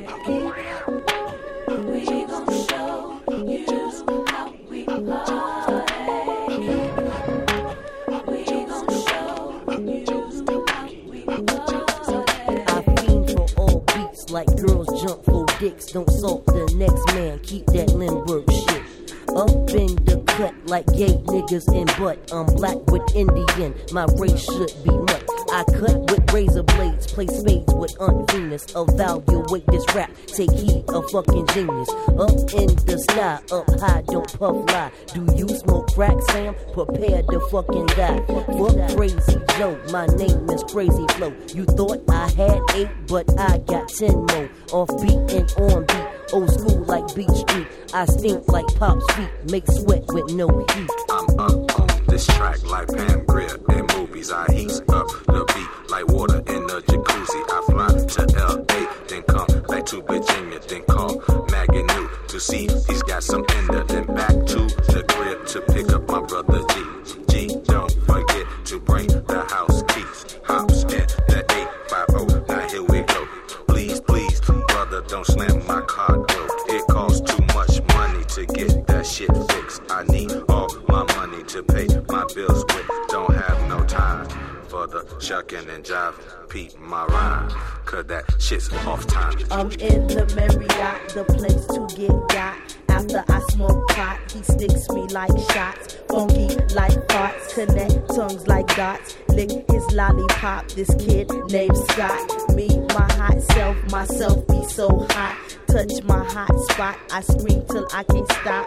Like girls jump for dicks, don't salt the next man, keep that Lindbergh shit. Up in the cut like gay niggas in butt. I'm black with Indian, my race should be nut. I cut with razor blades, play spades with Aunt Venus. Evaluate this rap, take heed, a fucking genius. Up in the sky, up high, don't puff lie. Do you smoke crack, Sam? Prepare to fucking die. Fuck Crazy Joe, my name is Crazy Flow. You thought I had 8, but I got 10 more. Off beat and on beat, old school like Beach Street. I stink like Pop's feet, make sweat with no heat. I'm up on this track like Pam Grier in movies. I heat up the beat like water in a jacuzzi. I fly to L.A., then come back to Virginia, then call Maggie New to see if he's got some in there. Then back to the crib to pick up my brother G. Don't forget to bring the house keys. Hops in the 850. Now here we go. Please, brother, don't slam my car door. It costs too much money to get that shit fixed. I need all my money to pay my bills with. Don't have no time for the shucking and jiving. Peep my rhyme, cause that shit's off time. I'm in the Marriott, the place to get got. After I smoke pot, he sticks me like shots. Funky like farts, connect tongues like dots. Lick his lollipop, this kid named Scott. Me, my hot self, myself be so hot. Touch my hot spot, I scream till I can't stop.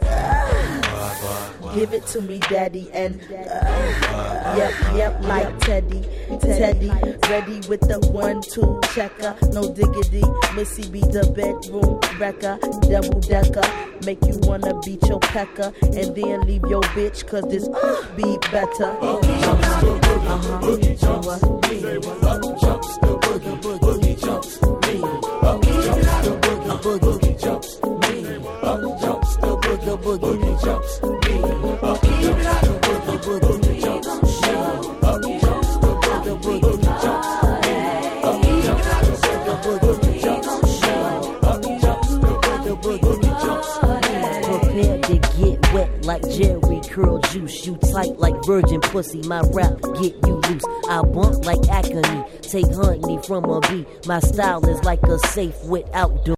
Give it to me, daddy, and yep, like Teddy, ready with the 1-2 checker, no diggity. Missy be the bedroom wrecker, double decker, make you wanna beat your pecker, and then leave your bitch, cause this be better. Boogie jumps, up jumps the boogie, boogie jumps me, up jumps the boogie, boogie jumps me, up jumps the boogie, boogie jumps me, up jumps the boogie, boogie jumps me, up jumps the boogie, boogie jumps me, up jumps the boogie, boogie jumps me, up jumps the boogie, boogie jumps me. Prepare to get wet like Jerry Curl Juice. You tight like virgin pussy, my rap get you loose. I bump like Acme, take honey from a bee. My style is like a safe without doors.